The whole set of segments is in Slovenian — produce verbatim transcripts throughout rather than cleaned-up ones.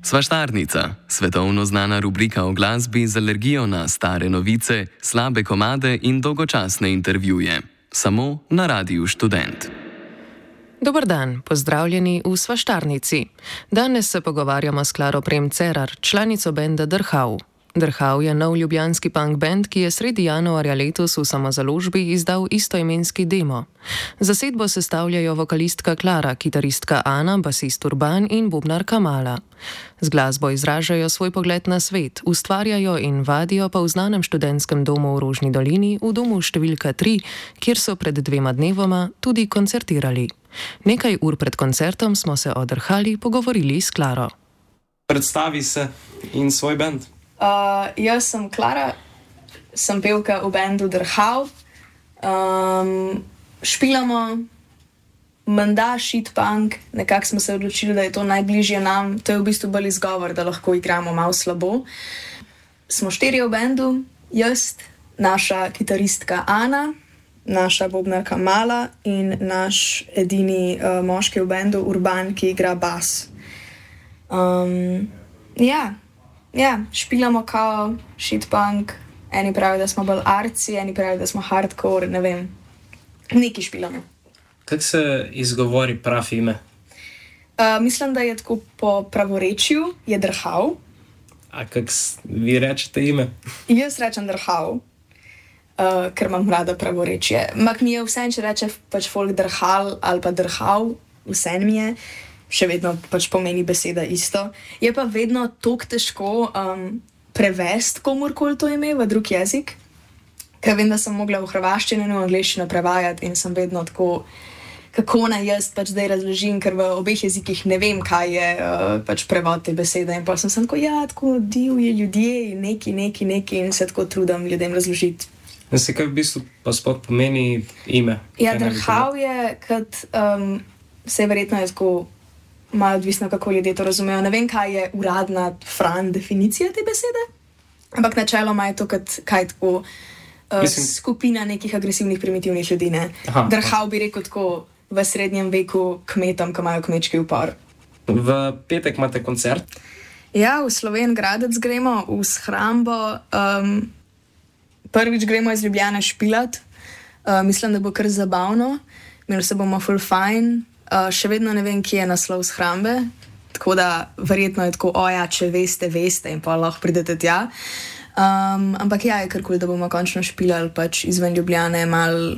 Svaštarnica, svetovno znana rubrika o glasbi z alergijo na stare novice, slabe komade in dolgočasne intervjuje. Samo na Radiu Študent. Dober dan, pozdravljeni v Svaštarnici. Danes se pogovarjamo s Klaro Prem-Cerar, članico benda Drhav. Drhav je nov ljubljanski punk band, ki je sredi januarja letos v samozaložbi izdal istoimenski demo. Zasedbo sestavljajo vokalistka Klara, kitaristka Ana, basist Urban in bubnarka Mala. Z glasbo izražajo svoj pogled na svet, ustvarjajo in vadijo pa v znanem študentskem domu v Rožni dolini, v domu številka tri, kjer so pred dvema dnevoma tudi koncertirali. Nekaj ur pred koncertom smo se o Drhali pogovorili s Klaro. Predstavi se in svoj bend. Uh, jaz sem Klara, sem pevka v bendu Drhav. Um, špilamo menda shit punk, nekako smo se odločili, da je to najbližje nam. To je v bistvu bolj izgovor, da lahko igramo malo slabo. Smo štirje v bendu, jaz, naša kitaristka Ana, naša bobnarka Mala in naš edini uh, moški v bendu Urban, ki igra bas. Um, ja. Ja, špilamo kao shit punk, eni pravijo, da smo bolj arci, eni pravijo, da smo hardcore, ne vem, neki špilamo. Kako se izgovori pravi ime? Uh, mislim, da je tako po pravorečju, je Drhav. A kako vi rečete ime? Jaz rečem Drhav, uh, ker imam rada pravorečje. Mak mi je vse, če reče pač folk Drhal ali pa Drhav, vse mi je. Še vedno pač pomeni beseda isto. Je pa vedno toliko težko um, prevesti komurkoli to ime v drug jezik, ker vem, da sem mogla v hrvaščino in v angleščino prevajati in sem vedno tako, kako naj jaz pač zdaj razložim, ker v obeh jezikih ne vem, kaj je uh, pač prevod te besede. In pa sem sem tako, ja, tako divji ljudje, neki, neki, neki in se tako trudim ljudem razložiti. In se kaj v bistvu pa sploh pomeni ime? Ja, Drhav je, kot um, se verjetno je tako malo odvisno, kako ljudje to razumejo. Ne vem, kaj je uradna fran definicija te besede, ampak načeloma je to kot kaj tako uh, Mislim... skupina nekih agresivnih, primitivnih ljudi. Drhav bi rekel tako v srednjem veku kmetom, ki imajo kmečki upor. V petek imate koncert? Ja, v Sloven Gradec gremo, v shrambo. Um, prvič gremo iz Ljubljane špilat. Uh, mislim, da bo kar zabavno. Imeli se bomo full fine. Uh, še vedno ne vem, kje je naslov shrambe, tako da verjetno je tako, oja, če veste, veste in pa lahko pridete tja. Um, ampak ja, je kar kul, da bomo končno špilali pač izven Ljubljane, mal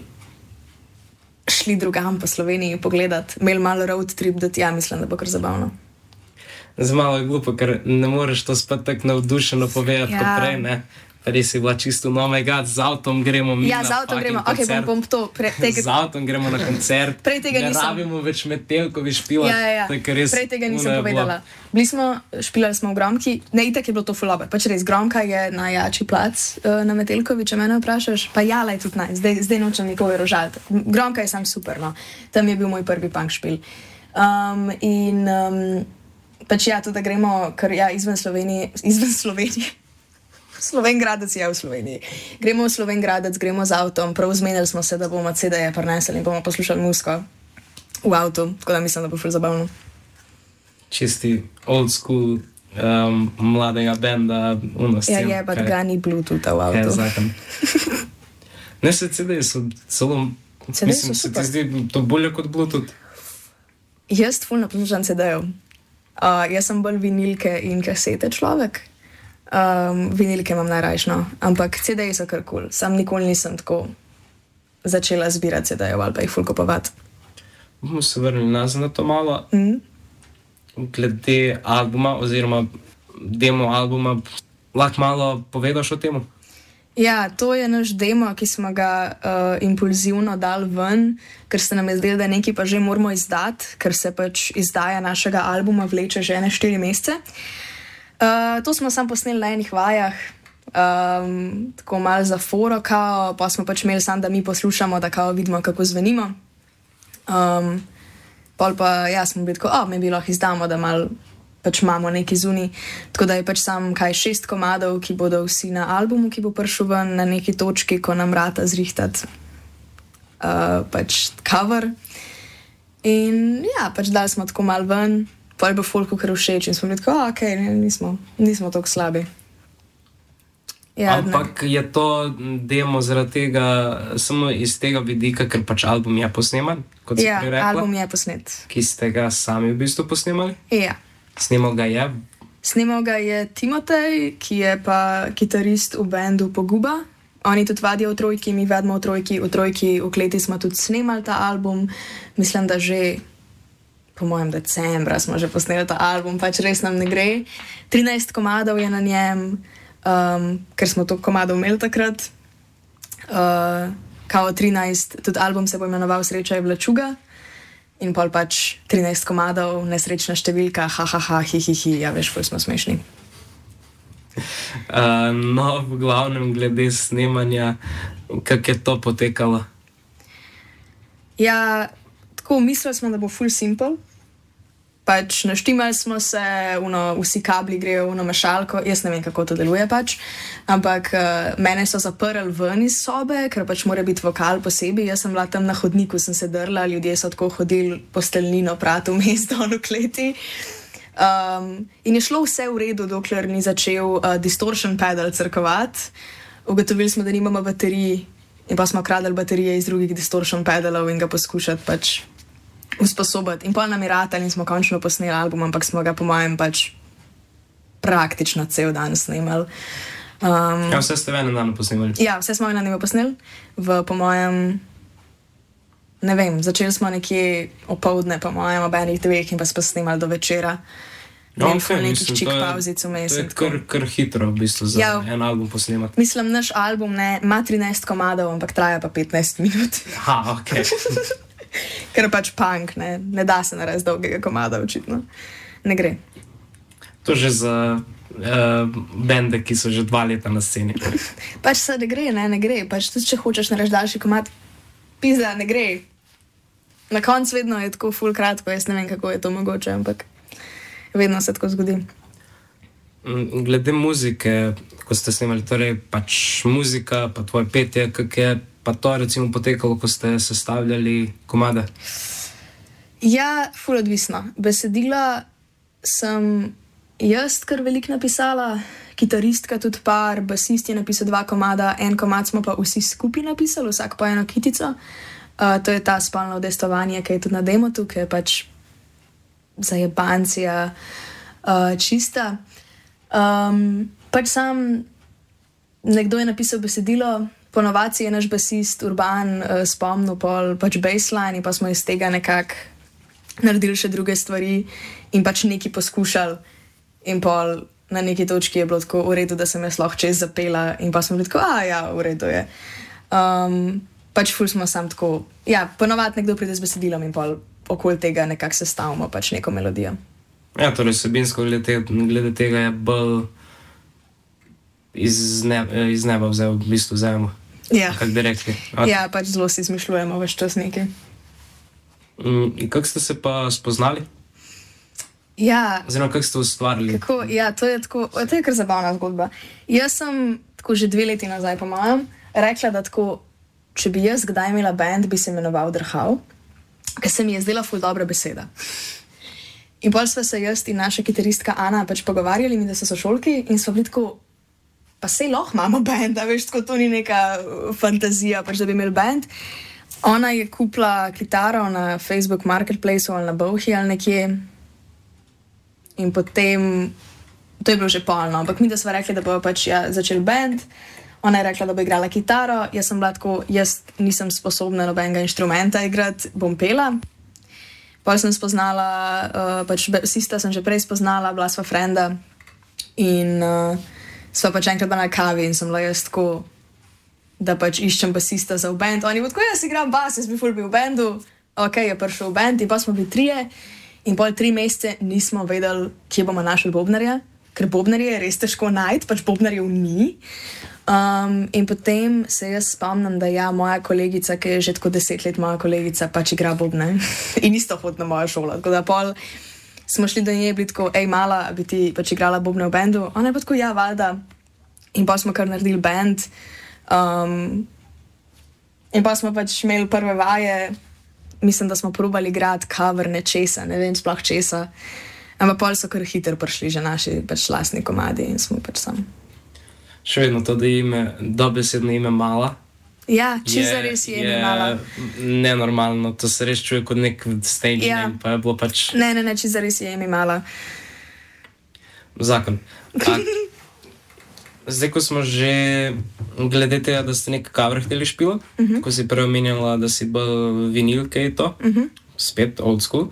šli drugam po Sloveniji pogledati, imeli mal road trip do tja, mislim, da bo kar zabavno. Zdaj malo je glupo, ker ne moreš to spet tako navdušeno povedati ja. Kot prej, ne? Res je bila čisto novega, z avtom gremo mi ja, na z avtom gremo, ok, bom, bom to pre, tega... Z avtom gremo na koncert, prej tega ne nisem. rabimo več Metelkovi špilati. Ja, ja, ja. Res, prej tega nisem povedala. Bili smo, špilali smo v Gromki, ne, itak je bilo to full ober, pač res, Gromka je najjači plac uh, na Metelkovi, če mene vprašaš, pa jala je tudi naj, zdaj, zdaj nočem nikoga rožaliti. Gromka je sam super, no, tam je bil moj prvi punk špil. Um, in um, pač ja, tudi da gremo, ker ja, izven Slovenije, izven Slovenije, Sloven Gradec je v Sloveniji. Gremo v Sloven Gradec, gremo z avtom, prav zmenili smo se, da bomo C D-je prinesli in bomo poslušali muziko v avtu, tako da mislim, da bo ful zabavno. Čisti old school um, mladega benda unosti. Ja, je, pa ga ni Bluetootha v avtu. Kaj zakon? Ne, se C D-je so celo, mislim, se ti zdi to bolje kot Bluetooth? Jaz ful ne poslušam C D-jev. Uh, jaz sem bolj vinilke in kasete človek. Um, vinilke imam najrajšno, ampak C D-ji so kar kul. Cool. Sam nikoli nisem tako začela zbirati C D-jev ali pa jih ful kupovati. Bomo se vrnili nazaj na to malo. Mm. Glede albuma oziroma demo albuma, lahko malo povedaš o temu? Ja, to je naš demo, ki smo ga uh, impulzivno dali ven, ker se nam je zdelo, da nekaj pa že moramo izdati, ker se pač izdaja našega albuma vleče že ene štiri mesece. Uh, to smo samo posneli na enih vajah, um, tako malo za foro, kao, pa smo pač imeli samo, da mi poslušamo, da kao vidimo, kako zvenimo. Um, pol pa ja, smo bili tako, o, mi bi lahko izdamo, da malo pač imamo neki zunaj. Tako da je pač sam kaj šest komadov, ki bodo vsi na albumu, ki bo prišel ven na neki točki, ko nam rata zrihtati uh, pač cover. In ja, pač dali smo tako malo ven. pol bo folku kar všeč in smo bili tako, ok, ne, nismo, nismo tako slabi. Ja, ampak ne. Je to demo zaradi tega, samo iz tega vidika, ker pač album je posneman, kot si ja, prej rekla? Album je posnet. Ki ste ga sami v bistvu posnemali? Ja. Snemal ga je? Snemal ga je Timotej, ki je pa kitarist v bendu Poguba. Oni tudi vadijo v trojki, mi vadimo v trojki. V trojki v kleti smo tudi snemali ta album. Mislim, da že po mojem decembra smo že posneli ta album, pač res nam ne gre. trinajst komadov je na njem, um, ker smo to komadov imeli takrat. Uh, kao trinajst, tudi album se bo imenoval Sreča je vlačuga. In pol pač trinajst komadov, nesrečna številka, ha, ha, ha, hi, hi, hi, ja, veš, ful smo smešni. Uh, no, v glavnem, glede snemanja, kako je to potekalo? Ja, tako mislili smo, da bo ful simple. Pač naštimali smo se, uno, vsi kabli grejo v mešalko, jaz ne vem, kako to deluje pač, ampak uh, mene so zaprli ven iz sobe, ker pač mora biti vokal posebej. Jaz sem bila tam na hodniku, sem se drla, ljudje so tako hodili po stelnino pratu v mesto v kleti. Um, in je šlo vse v redu, dokler ni začel uh, distortion pedal crkovati. Ugotovili smo, da nimamo baterij in pa smo kradli baterije iz drugih distortion pedalov in ga poskušati pač usposobiti. In pol nam je ratal in smo končno posneli album, ampak smo ga po mojem pač praktično cel dan snemali. Um, ja, vse ste v enem danu posnemali? Ja, vse smo v enem danu posneli. V, po mojem, ne vem, začeli smo nekje opoldne, po mojem, ob enih dveh in pa smo snemali do večera. No, vem, okay, nekih čik pauzic vmes. To je kar, kar hitro v bistvu za ja, en album posnemati. Mislim, naš album ne, ima trinajst komadov, ampak traja pa petnajst minut. Ha, ok. Ker pač punk, ne, ne da se narediti dolgega komada, očitno. Ne gre. To že za uh, bende, ki so že dva leta na sceni. Pač se ne gre, ne, ne gre. Pač tudi, če hočeš narediti daljši komad, pizda, ne gre. Na koncu vedno je tako ful kratko, jaz ne vem, kako je to mogoče, ampak vedno se tako zgodi. Glede muzike, ko ste snemali, torej pač muzika, pa tvoje petje, kak je pa to recimo potekalo, ko ste sestavljali komade? Ja, ful odvisno. Besedila sem jaz kar veliko napisala, kitaristka tudi par, basist je napisal dva komada, en komad smo pa vsi skupaj napisali, vsak pa eno kitico. Uh, to je ta spolno udejstvovanje, ki je tudi na demotu, ki je pač zajebancija uh, čista. Um, pač sam nekdo je napisal besedilo, ponovadi je naš basist Urban uh, spomnil pol pač baseline in pa smo iz tega nekako naredili še druge stvari in pač nekaj poskušali in pol na neki točki je bilo tako v redu, da sem jaz lahko čez zapela in pa smo bili tako, a ja, v redu je. Um, pač ful smo sam tako, ja, ponovadi nekdo pride z besedilom in pol okoli tega nekako sestavimo pač neko melodijo. Ja, torej sebinsko glede tega, glede tega je bolj iz, ne, iz neba vzel, v bistvu vzajemo. Ja. Kako bi rekli. Okay. Ja, pač zelo si izmišljujemo več čas nekaj. Mm, in kako ste se pa spoznali? Ja. Oziroma, kako ste ustvarili? Kako, ja, to je tako, to je kar zabavna zgodba. Jaz sem tako že dve leti nazaj, po mojem, rekla, da tako, če bi jaz kdaj imela band, bi se imenoval Drhal, ker se mi je zdela ful dobra beseda. In pol sva se jaz in naša kitaristka Ana pač pogovarjali, mi da so sošolki in sva bili tako, pa sej lahko imamo band, veš, tako to ni neka fantazija, pač da bi imeli band. Ona je kupila kitaro na Facebook Marketplaceu ali na Bowhi ali nekje in potem, to je bilo že polno, ampak mi da sva rekli, da bo pač ja, začel band. Ona je rekla, da bo igrala kitaro, jaz sem bila tako, jaz nisem sposobna nobenega inštrumenta igrati, bom pela. Potem sem spoznala, uh, pač basista sem že prej spoznala, bila sva frenda in uh, sva pač enkrat bila na kavi in sem bila jaz tako, da pač iščem basista za v band. Oni bo tako, jaz igram bas, jaz bi ful bil v bandu, ok, je prišel v band in pa smo bili trije in pol tri mesece nismo vedeli, kje bomo našli bobnarja, ker bobnarje je res težko najti, pač bobnarjev ni. Um, in potem se jaz spomnim, da ja, moja kolegica, ki je že tako deset let moja kolegica, pač igra bobne in isto hod na mojo šolo. Tako da pol smo šli do nje, bili tako, ej mala, bi ti pač igrala bobne v bandu. Ona je pa tako, ja, valjda. In pa smo kar naredili band. Um, in pa smo pač imeli prve vaje, mislim, da smo probali igrati cover nečesa, ne vem sploh česa. Ampak pol so kar hitro prišli že naši pač lastni komadi in smo pač sam. Še vedno to, da ime, dobesedno ime Mala. Ja, čisto res je ime Mala. Nenormalno, to se res čuje kot nek stage Ja. name, pa je bilo pač Ne, ne, ne, čisto res je ime Mala. zakon. A, zdaj, ko smo že glede tega, da ste nek cover hteli špila, uh -huh. ko si prej omenjala, da si bolj vinil, kaj je to, uh -huh. spet old school.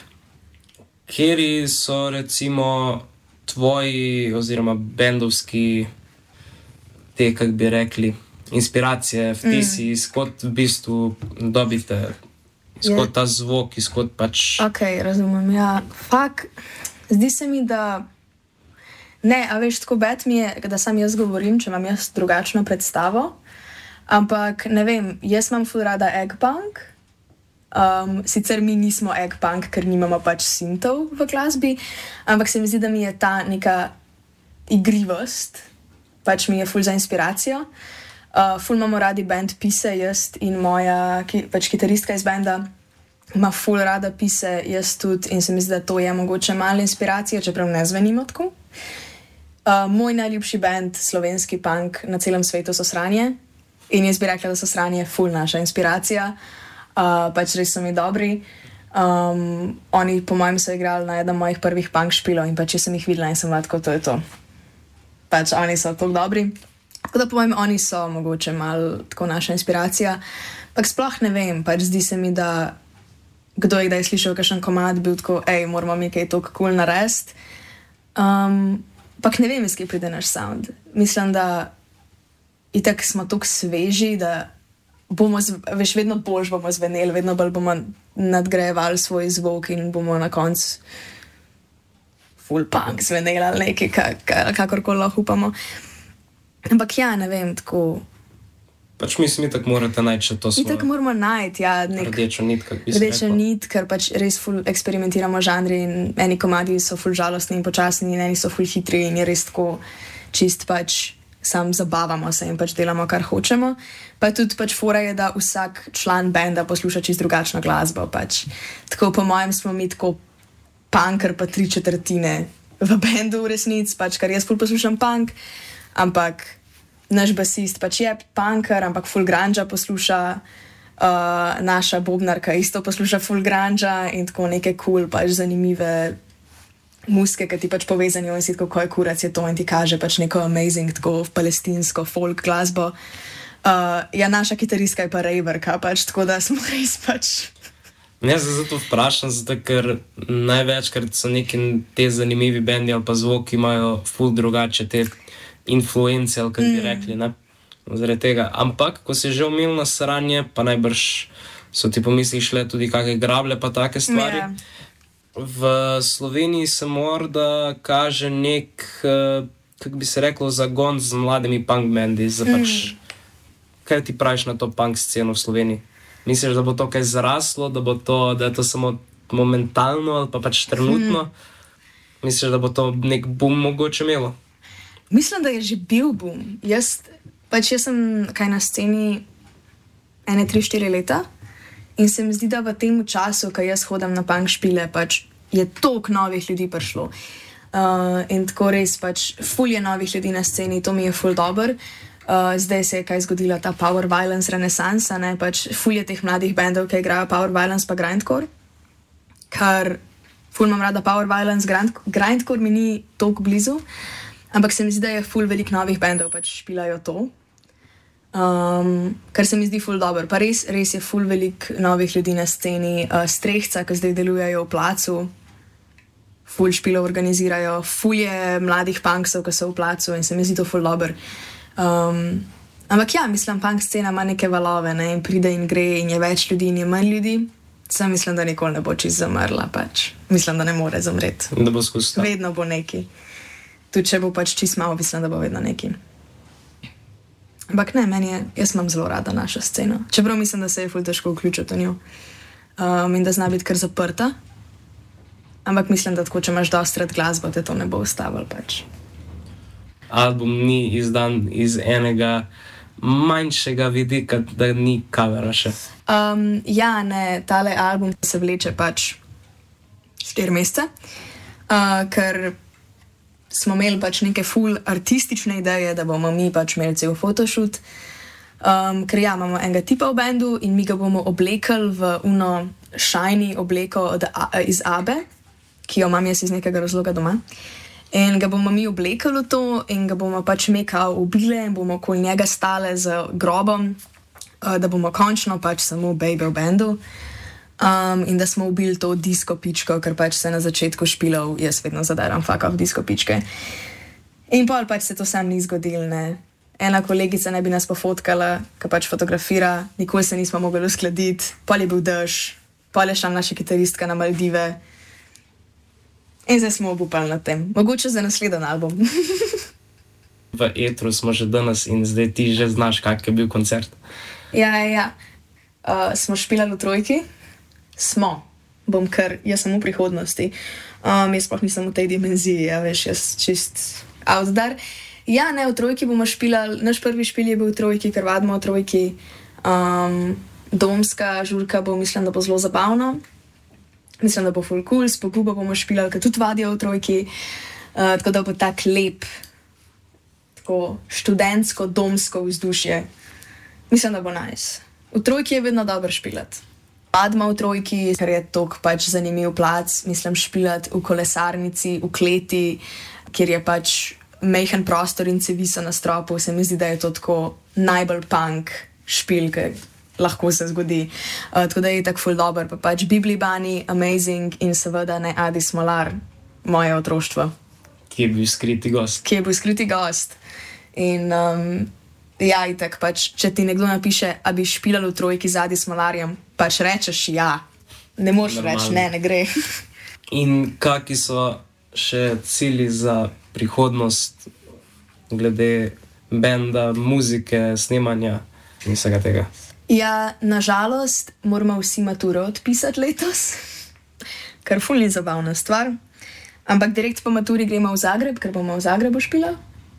Kjeri so recimo tvoji oziroma bendovski, te, kak bi rekli, inspiracije, vtisi, mm. izkot v bistvu dobite, izkot Je. ta zvok, izkot pač... Ok, razumem, ja. Fak, zdi se mi, da... Ne, a veš, tako bed mi je, da sam jaz govorim, če imam jaz drugačno predstavo, ampak ne vem, jaz imam ful rada eggpunk, um, sicer mi nismo eggpunk, ker nimamo pač sintov v glasbi, ampak se mi zdi, da mi je ta neka igrivost, pač mi je ful za inspiracijo. Uh, ful imamo radi band Pise, jaz in moja ki, pač kitaristka iz benda ima ful rada Pise, jaz tudi, in se mi zdi, da to je mogoče malo inspiracija, čeprav ne zvenimo tako. Uh, moj najljubši band, slovenski punk na celem svetu, so Sranje, in jaz bi rekla, da so Sranje ful naša inspiracija, uh, pač res so mi dobri. Um, oni, po mojem, so igrali na enem mojih prvih punk špilov in pač, če sem jih videla in sem bila tako, to je to. Pač oni so tako dobri. Tako da po mojem, oni so mogoče malo tako naša inspiracija. Pak sploh ne vem, pač zdi se mi, da kdo je kdaj slišal kakšen komad, bil tako, ej, moramo mi kaj toliko cool narediti. Um, pak ne vem, iz kje pride naš sound. Mislim, da itak smo toliko sveži, da bomo, zv, veš, vedno bolj bomo zveneli, vedno bolj bomo nadgrajevali svoj zvok in bomo na koncu full punk zveneli ali nekaj, ka, ka, kakorkoli lahko upamo. Ampak ja, ne vem, tako... Pač mislim, itak morate najti še to svojo Itak moramo najti, ja, nek rdečo nit, kak bi se rdečo reklo. nit, ker pač res ful eksperimentiramo žanri in eni komadi so ful žalostni in počasni in eni so ful hitri in je res tako čist pač sam zabavamo se in pač delamo, kar hočemo. Pa tudi pač fora je, da vsak član benda posluša čist drugačno glasbo, pač. Tako po mojem smo mi tako punker pa tri četrtine v bendu v resnici, pač, ker jaz ful poslušam punk, ampak naš basist pač je punker, ampak full grunge posluša, uh, naša bobnarka isto posluša full grunge in tako neke cool, pač zanimive muske, ki ti pač pove za njo in si tako, ko je kurac je to in ti kaže pač neko amazing, tako palestinsko folk glasbo. Uh, ja, naša kitaristka je pa raverka, pač, tako da smo res pač... Ne, zdaj zato vprašam, zato ker največkrat so neki te zanimivi bendi ali pa zvoki imajo ful drugače te influence, ali kako bi rekli, ne, zaradi tega. Ampak, ko si že omenil na Sranje, pa najbrž so ti pomisli šle tudi kakšne grable pa take stvari. Ja. V Sloveniji se morda kaže nek, uh, kako bi se reklo, zagon z mladimi punk bendi, za pač, mm. kaj ti praviš na to punk sceno v Sloveniji? Misliš, da bo to kaj zraslo, da bo to, da je to samo momentalno ali pa pač trenutno? Mm. Misliš, da bo to nek boom mogoče imelo? Mislim, da je že bil boom. Jaz, pač jaz sem kaj na sceni ene, tri, štiri leta in se mi zdi, da v tem času, ko jaz hodam na punk špile, pač je toliko novih ljudi prišlo. Uh, in tako res, pač ful je novih ljudi na sceni, to mi je ful dober. Uh, zdaj se je kaj zgodila ta Power Violence renesansa, ne, pač ful je teh mladih bendov, ki igrajo Power Violence pa Grindcore, kar ful imam rada Power Violence, grind, Grindcore mi ni toliko blizu, ampak se mi zdi, da je ful veliko novih bendov pač špilajo to, um, kar se mi zdi ful dobro. Pa res, res je ful veliko novih ljudi na sceni, uh, Strehca, ki zdaj delujejo v Placu, ful špilov organizirajo, ful je mladih punksov, ki so v Placu in se mi zdi to ful dobro. Um, ampak ja, mislim, punk scena ima neke valove, ne, in pride in gre in je več ljudi in je manj ljudi. Sam mislim, da nikoli ne bo čist zamrla, pač. Mislim, da ne more zamreti. Da bo skozi. Vedno bo neki. Tudi če bo pač čist malo, mislim, da bo vedno neki. Ampak ne, meni je, jaz imam zelo rada našo sceno. Čeprav mislim, da se je ful težko vključiti v njo. Um, in da zna biti kar zaprta. Ampak mislim, da tako, če imaš dosti rad glasbo, te to ne bo ustavilo pač. Album ni izdan iz enega manjšega vidika, da ni covera še. Um, ja, ne, tale album se vleče pač štiri mesece. uh, ker smo imeli pač neke full artistične ideje, da bomo mi pač imeli cel photoshoot. Um, ker ja, imamo enega tipa v bendu in mi ga bomo oblekli v uno shiny obleko od, a, iz Abe, ki jo imam jaz iz nekega razloga doma. In ga bomo mi oblekli v to in ga bomo pač mekal ubile in bomo okoli njega stale z grobom, uh, da bomo končno pač samo baby v bendu. Um, in da smo ubili to disko pičko, ker pač se na začetku špilov, jaz vedno zadaram fuck off disko pičke. In pol pač se to sam ni zgodilo, ne. Ena kolegica ne bi nas pofotkala, ki pač fotografira, nikoli se nismo mogli uskladiti, pol je bil dež, pol je šla naša kitaristka na Maldive. In zdaj smo obupali nad tem. Mogoče za naslednji album. V etru smo že danes in zdaj ti že znaš, kak je bil koncert. Ja, ja, ja. Uh, smo špilali v trojki. Smo. Bom kar, jaz sem v prihodnosti. Um, jaz sploh nisem v tej dimenziji, ja, veš, jaz čist out there. Ja, ne, v trojki bomo špilali, naš prvi špil je bil v trojki, ker vadimo v trojki. Um, domska žurka bo, mislim, da bo zelo zabavno. Mislim, da bo full cool, s Pogubo bomo špilali, ker tudi vadijo v trojki. Uh, tako da bo tak lep, tako študentsko, domsko vzdušje. Mislim, da bo nice. V trojki je vedno dobro špilati. Vadimo v trojki, ker je tok pač zanimiv plac, mislim, špilati v kolesarnici, v kleti, kjer je pač mehen prostor in cevi so na stropu, se mi zdi, da je to tako najbolj punk špil, ki lahko se zgodi. Uh, tako da je tako ful dober, pa pač Biblibani, amazing in seveda ne Adi Smolar, moje otroštvo. Ki je bil skriti gost. Ki je bil skriti gost. In um, ja, itak pač, če ti nekdo napiše, a bi špilal v trojki z Adi Smolarjem, pač rečeš ja. Ne moreš reči, ne, ne gre. In kaki so še cilji za prihodnost glede benda, muzike, snemanja in vsega tega? Ja, nažalost moramo vsi maturo odpisati letos, kar ful ni zabavna stvar. Ampak direkt po maturi gremo v Zagreb, ker bomo v Zagrebu špila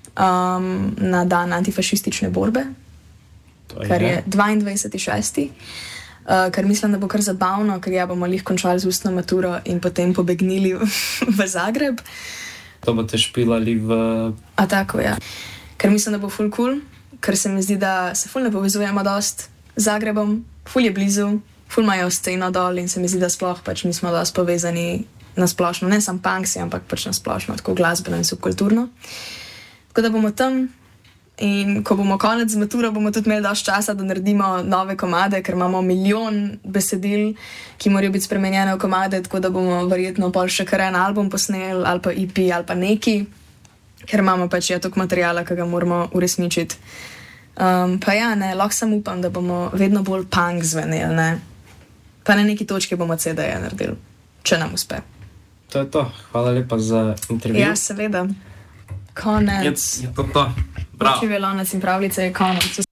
um, na dan antifašistične borbe, je. Kar je dvaindvajseti šesti. Uh, ker mislim, da bo kar zabavno, ker ja bomo lih končali z ustno maturo in potem pobegnili v, v Zagreb. To boste špilali v... A tako, ja. Ker mislim, da bo ful cool, ker se mi zdi, da se ful ne povezujemo dost z Zagrebom, ful je blizu, ful imajo sceno dol in se mi zdi, da sploh pač mi smo dost povezani na splošno, ne sam punksi, ampak pač na splošno, tako glasbeno in subkulturno. Tako da bomo tam in ko bomo konec z maturo, bomo tudi imeli dost časa, da naredimo nove komade, ker imamo milijon besedil, ki morajo biti spremenjene v komade, tako da bomo verjetno pol še kar en album posneli, ali pa E P, ali pa neki, ker imamo pač ja toliko materijala, ki ga moramo uresničiti. Um, pa ja, ne, lahko sem upam, da bomo vedno bolj punk zveneli, ne. Pa na neki točki bomo C D-je naredili, če nam uspe. To je to. Hvala lepa za intervju. Ja, seveda. Konec. Je to to. Bravo. Očive lonec in pravljice je konec.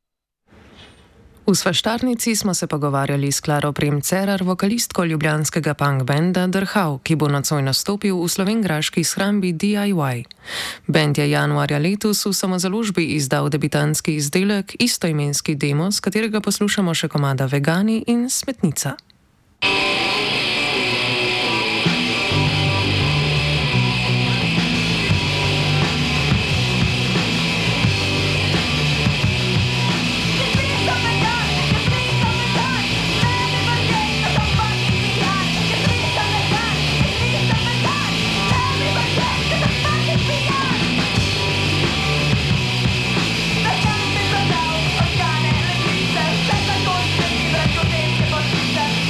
V Svaštarnici smo se pogovarjali s Klaro Prem-Cerar, vokalistko ljubljanskega punk benda Drhav, ki bo nocoj nastopil v slovenjgraški shrambi D I Y. Bend je januarja letos v samozaložbi izdal debitanski izdelek, istoimenski demo, s katerega poslušamo še komada Vegani in Smetnica. Organe, le vite, senza colpi, vedrai potente,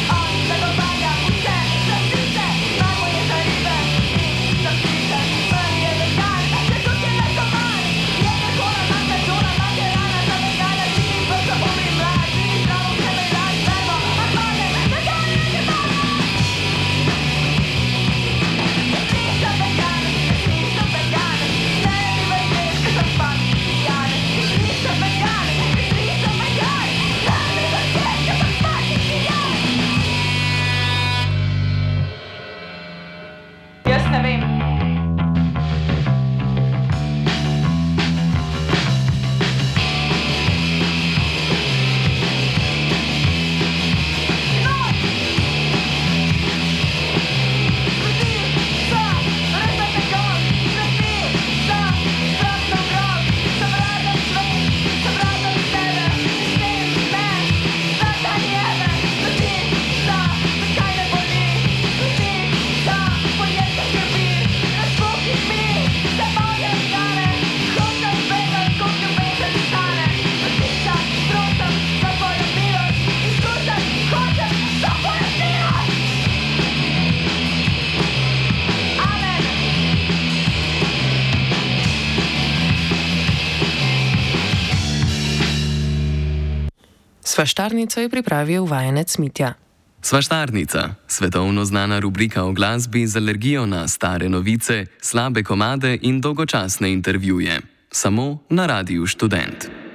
Svaštarnico je pripravil vajenec Mitja. Svaštarnica, svetovno znana rubrika o glasbi z alergijo na stare novice, slabe komade in dolgočasne intervjuje. Samo na Radiu Študent.